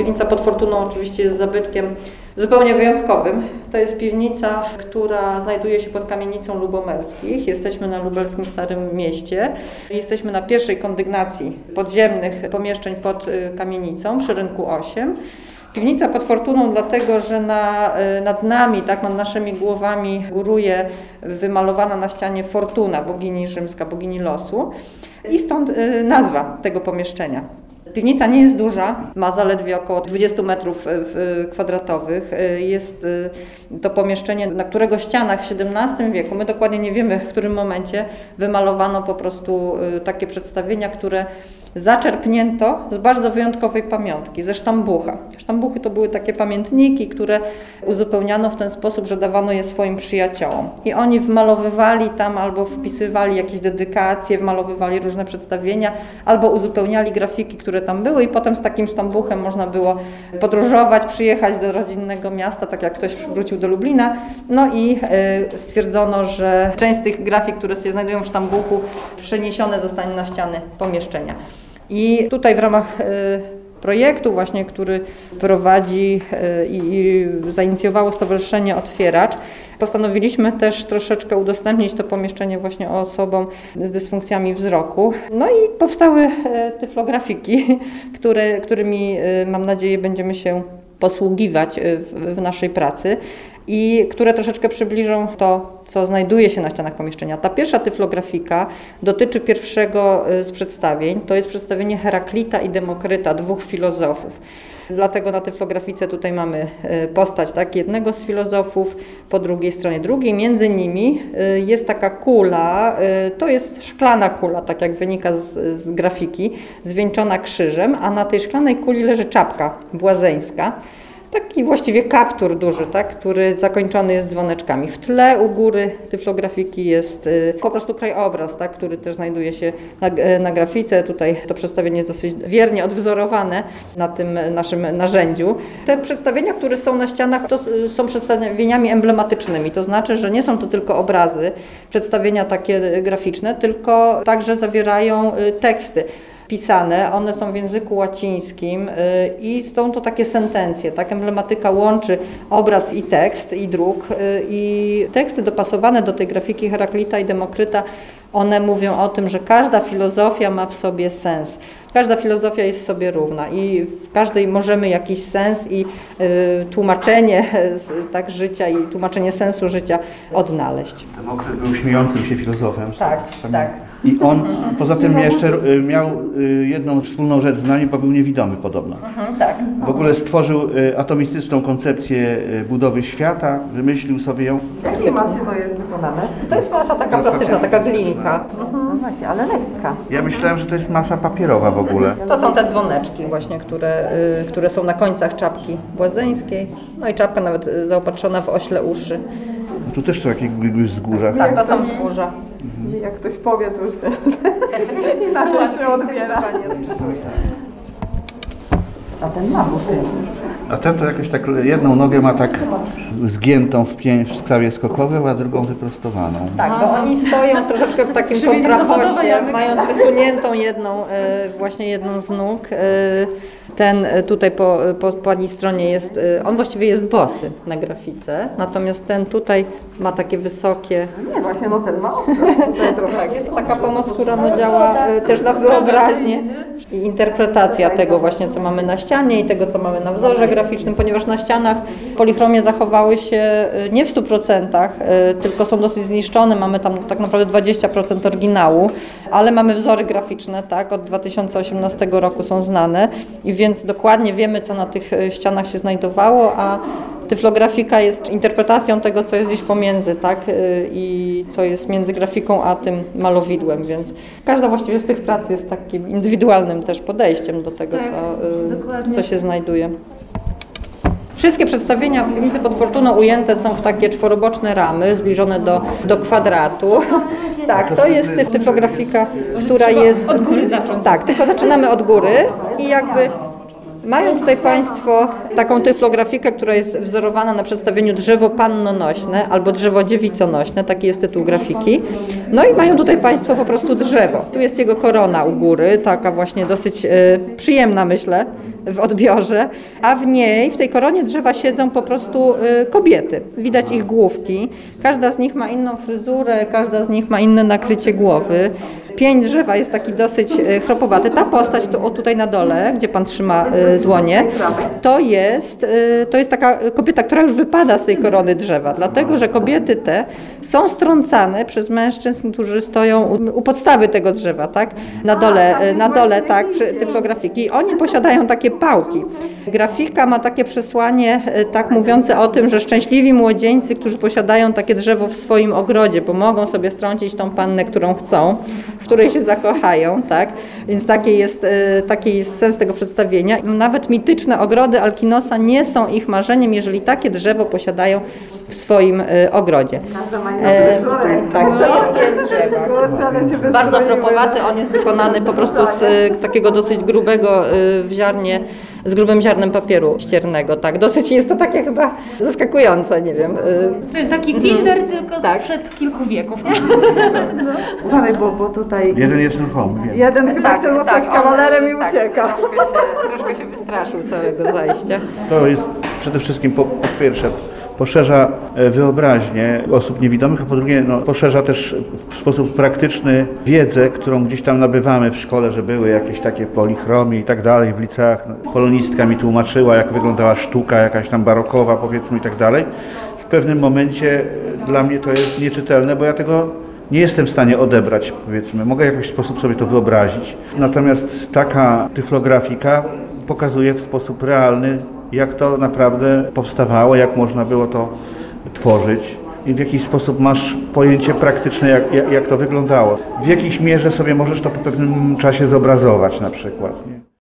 piwnica pod Fortuną oczywiście jest zabytkiem zupełnie wyjątkowym. To jest piwnica, która znajduje się pod kamienicą Lubomerskich. Jesteśmy na lubelskim Starym Mieście. Jesteśmy na pierwszej kondygnacji podziemnych pomieszczeń pod kamienicą przy Rynku 8. Piwnica pod Fortuną dlatego, że nad nami, tak, nad naszymi głowami góruje wymalowana na ścianie Fortuna, bogini rzymska, bogini losu. I stąd nazwa tego pomieszczenia. Piwnica nie jest duża, ma zaledwie około 20 metrów kwadratowych. Jest to pomieszczenie, na którego ścianach w XVII wieku, my dokładnie nie wiemy w którym momencie, wymalowano po prostu takie przedstawienia, które zaczerpnięto z bardzo wyjątkowej pamiątki, ze sztambucha. Sztambuchy to były takie pamiętniki, które uzupełniano w ten sposób, że dawano je swoim przyjaciołom. I oni wmalowywali tam albo wpisywali jakieś dedykacje, wmalowywali różne przedstawienia, albo uzupełniali grafiki, które tam były i potem z takim sztambuchem można było podróżować, przyjechać do rodzinnego miasta, tak jak ktoś wrócił do Lublina. No i stwierdzono, że część z tych grafik, które się znajdują w sztambuchu, przeniesione zostanie na ściany pomieszczenia. I tutaj w ramach projektu właśnie, który prowadzi i zainicjowało Stowarzyszenie Otwieracz, postanowiliśmy też troszeczkę udostępnić to pomieszczenie właśnie osobom z dysfunkcjami wzroku. No i powstały tyflografiki, którymi mam nadzieję będziemy się posługiwać w naszej pracy i które troszeczkę przybliżą to, co znajduje się na ścianach pomieszczenia. Ta pierwsza tyflografika dotyczy pierwszego z przedstawień. To jest przedstawienie Heraklita i Demokryta, dwóch filozofów. Dlatego na tyflografice tutaj mamy postać jednego z filozofów, po drugiej stronie drugiej. Między nimi jest taka kula, to jest szklana kula, tak jak wynika z grafiki, zwieńczona krzyżem, a na tej szklanej kuli leży czapka błazeńska. Taki właściwie kaptur duży, który zakończony jest dzwoneczkami. W tle u góry tyflografiki jest po prostu krajobraz, który też znajduje się na grafice. Tutaj to przedstawienie jest dosyć wiernie odwzorowane na tym naszym narzędziu. Te przedstawienia, które są na ścianach, to są przedstawieniami emblematycznymi. To znaczy, że nie są to tylko obrazy, przedstawienia takie graficzne, tylko także zawierają teksty pisane, one są w języku łacińskim i są to takie sentencje, emblematyka łączy obraz i tekst i druk i teksty dopasowane do tej grafiki Heraklita i Demokryta, one mówią o tym, że każda filozofia ma w sobie sens. Każda filozofia jest sobie równa i w każdej możemy jakiś sens i tłumaczenie życia i tłumaczenie sensu życia odnaleźć. Demokryt był śmiejącym się filozofem. Tak. I on poza tym jeszcze miał jedną wspólną rzecz z nami, bo był niewidomy podobno. Tak. W ogóle stworzył atomistyczną koncepcję budowy świata, wymyślił sobie ją. Jakiej masy to jest wykonane? To jest masa taka plastyczna, taka glinka. No właśnie, ale lekka. Ja myślałem, że to jest masa papierowa w ogóle. To są te dzwoneczki właśnie, które są na końcach czapki błazeńskiej. No i czapka nawet zaopatrzona w ośle uszy. Tu też są jakieś wzgórza. Tak, to są wzgórza. Jak ktoś powie, to już inaczej się odbiera. A ten ma buty. A ten to jakoś tak jedną nogę ma tak zgiętą w sprawie skokowym, a drugą wyprostowaną. Tak, bo oni stoją troszeczkę w takim kontrapoście, mając wysuniętą jedną z nóg. Ten tutaj po pani stronie jest, on właściwie jest bosy na grafice, natomiast ten tutaj ma takie wysokie... Nie, właśnie ten ma. Tak, jest to taka pomoc, która działa też na wyobraźnię i interpretacja tego właśnie, co mamy na ścianie i tego, co mamy na wzorze graficznym, ponieważ na ścianach polichromie zachowały się nie w 100%, tylko są dosyć zniszczone, mamy tam tak naprawdę 20% oryginału, ale mamy wzory graficzne, od 2018 roku są znane i więc dokładnie wiemy, co na tych ścianach się znajdowało, a tyflografika jest interpretacją tego, co jest gdzieś pomiędzy, i co jest między grafiką a tym malowidłem, więc każda właściwie z tych prac jest takim indywidualnym też podejściem do tego, co się znajduje. Wszystkie przedstawienia w piwnicy pod Fortuną ujęte są w takie czworoboczne ramy, zbliżone do kwadratu. Tak, to jest typografika, która jest... Od góry zacząć. Tak, tylko zaczynamy od góry i jakby Mają tutaj Państwo taką tyflografikę, która jest wzorowana na przedstawieniu drzewo pannonośne albo drzewo dziewiconośne, taki jest tytuł grafiki. No i mają tutaj Państwo po prostu drzewo. Tu jest jego korona u góry, taka właśnie dosyć przyjemna, myślę, w odbiorze, a w niej, w tej koronie drzewa siedzą po prostu kobiety. Widać ich główki. Każda z nich ma inną fryzurę, każda z nich ma inne nakrycie głowy. Pień drzewa jest taki dosyć chropowaty. Ta postać tutaj na dole, gdzie Pan trzyma dłonie, to jest taka kobieta, która już wypada z tej korony drzewa, dlatego że kobiety te są strącane przez mężczyzn, którzy stoją u podstawy tego drzewa, tak? Na dole tak, tyflografiki. Oni posiadają takie pałki. Grafika ma takie przesłanie tak mówiące o tym, że szczęśliwi młodzieńcy, którzy posiadają takie drzewo w swoim ogrodzie, bo mogą sobie strącić tą pannę, którą chcą, w której się zakochają, tak? Więc taki jest sens tego przedstawienia. Nawet mityczne ogrody Alkinosa nie są ich marzeniem, jeżeli takie drzewo posiadają w swoim ogrodzie. Tak, to jest pień drzewa. Bardzo chropowaty, on jest wykonany po prostu z takiego dosyć grubego z grubym ziarnem papieru ściernego, tak. Dosyć jest to takie chyba zaskakujące, nie wiem. Taki Tinder tylko sprzed kilku wieków, nie? Uważaj, bo tutaj Jeden jest ruchomy, wiem. jeden chyba chce zostać kawalerem i ucieka. Troszkę się wystraszył całego zajścia. To jest przede wszystkim po pierwsze poszerza wyobraźnię osób niewidomych, a po drugie poszerza też w sposób praktyczny wiedzę, którą gdzieś tam nabywamy w szkole, że były jakieś takie polichromie i tak dalej w liceach. Polonistka mi tłumaczyła, jak wyglądała sztuka jakaś tam barokowa, powiedzmy i tak dalej. W pewnym momencie dla mnie to jest nieczytelne, bo ja tego nie jestem w stanie odebrać, powiedzmy. Mogę w jakiś sposób sobie to wyobrazić. Natomiast taka tyflografika pokazuje w sposób realny, jak to naprawdę powstawało, jak można było to tworzyć i w jakiś sposób masz pojęcie praktyczne, jak to wyglądało. W jakiejś mierze sobie możesz to po pewnym czasie zobrazować na przykład. Nie?